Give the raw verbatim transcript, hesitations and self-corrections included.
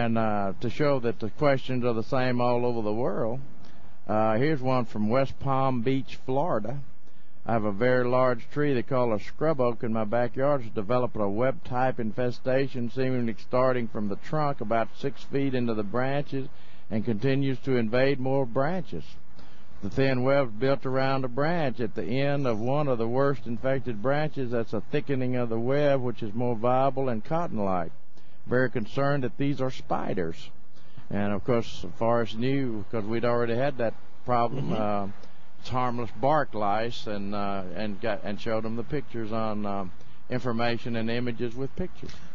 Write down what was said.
And uh, to show that the questions are the same all over the world, uh, here's one from West Palm Beach, Florida. I have a very large tree they call a scrub oak in my backyard. It's developed a web-type infestation, seemingly starting from the trunk about six feet into the branches, and continues to invade more branches. The thin web's built around a branch. At the end of one of the worst infected branches, that's a thickening of the web, which is more viable and cotton-like. Very concerned that these are spiders. And, of course, Forrest knew, because we'd already had that problem, mm-hmm. uh, it's harmless bark lice, and uh, and got and showed them the pictures on um, information and images with pictures.